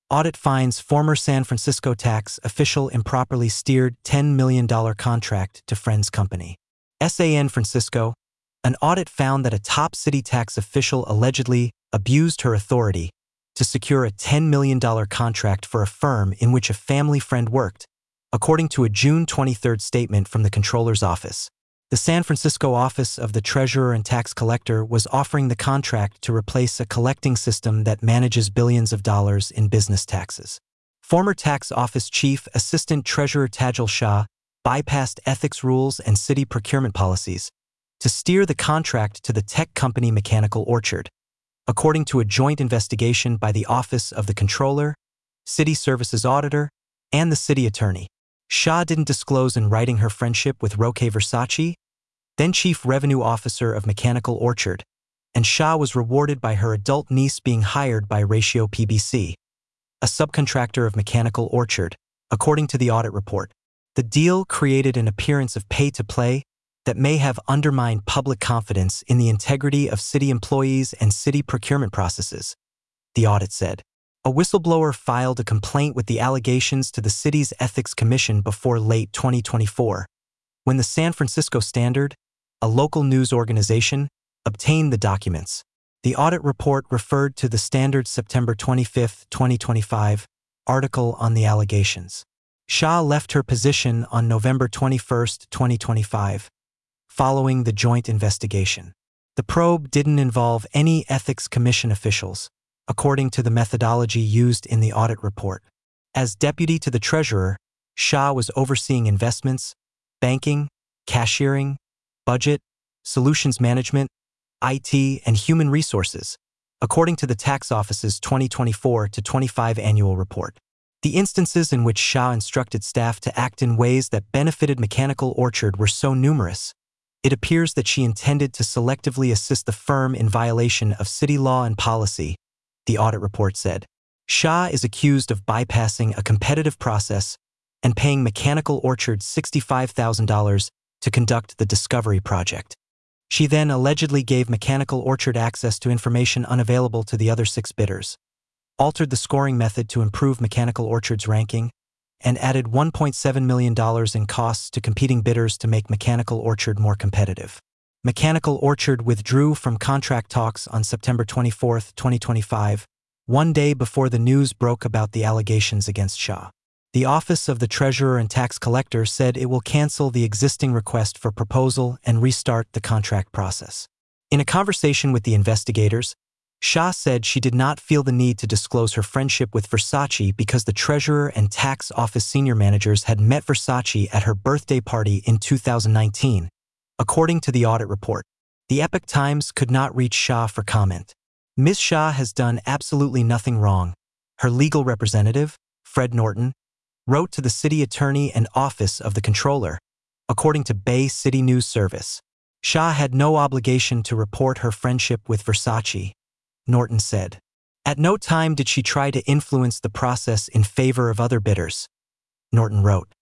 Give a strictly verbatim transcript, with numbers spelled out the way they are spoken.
Audit finds former San Francisco tax official improperly steered ten million dollars contract to friend's company. San Francisco. An audit found that a top city tax official allegedly abused her authority to secure a ten million dollars contract for a firm in which a family friend worked, according to a June twenty-third statement from the Comptroller's office. The San Francisco Office of the Treasurer and Tax Collector was offering the contract to replace a collecting system that manages billions of dollars in business taxes. Former Tax Office Chief Assistant Treasurer Tajal Shah bypassed ethics rules and city procurement policies to steer the contract to the tech company Mechanical Orchard, according to a joint investigation by the Office of the Comptroller, City Services Auditor, and the City Attorney. Shah didn't disclose in writing her friendship with Roque Versace, then Chief Revenue Officer of Mechanical Orchard, and Shah was rewarded by her adult niece being hired by Ratio P B C, a subcontractor of Mechanical Orchard, according to the audit report. The deal created an appearance of pay-to-play that may have undermined public confidence in the integrity of city employees and city procurement processes, the audit said. A whistleblower filed a complaint with the allegations to the city's Ethics Commission before late twenty twenty-four, when the San Francisco Standard, a local news organization, obtained the documents. The audit report referred to the Standard's September twenty-fifth, twenty twenty-five, article on the allegations. Shah left her position on November twenty-first, twenty twenty-five, following the joint investigation. The probe didn't involve any Ethics Commission officials, according to the methodology used in the audit report. As deputy to the treasurer, Shah was overseeing investments, banking, cashiering, budget, solutions management, I T, and human resources, according to the tax office's twenty twenty-four to twenty-five annual report. The instances in which Shah instructed staff to act in ways that benefited Mechanical Orchard were so numerous, it appears that she intended to selectively assist the firm in violation of city law and policy, the audit report said. Shah is accused of bypassing a competitive process and paying Mechanical Orchard sixty-five thousand dollars to conduct the discovery project. She then allegedly gave Mechanical Orchard access to information unavailable to the other six bidders, altered the scoring method to improve Mechanical Orchard's ranking, and added one point seven million dollars in costs to competing bidders to make Mechanical Orchard more competitive. Mechanical Orchard withdrew from contract talks on September twenty-fourth, twenty twenty-five, one day before the news broke about the allegations against Shah. The Office of the Treasurer and Tax Collector said it will cancel the existing request for proposal and restart the contract process. In a conversation with the investigators, Shah said she did not feel the need to disclose her friendship with Versace because the Treasurer and Tax Office senior managers had met Versace at her birthday party in two thousand nineteen. According to the audit report, the Epoch Times could not reach Shah for comment. Miz Shah has done absolutely nothing wrong, her legal representative, Fred Norton, wrote to the city attorney and office of the Comptroller, according to Bay City News Service. Shah had no obligation to report her friendship with Versace, Norton said. At no time did she try to influence the process in favor of other bidders, Norton wrote.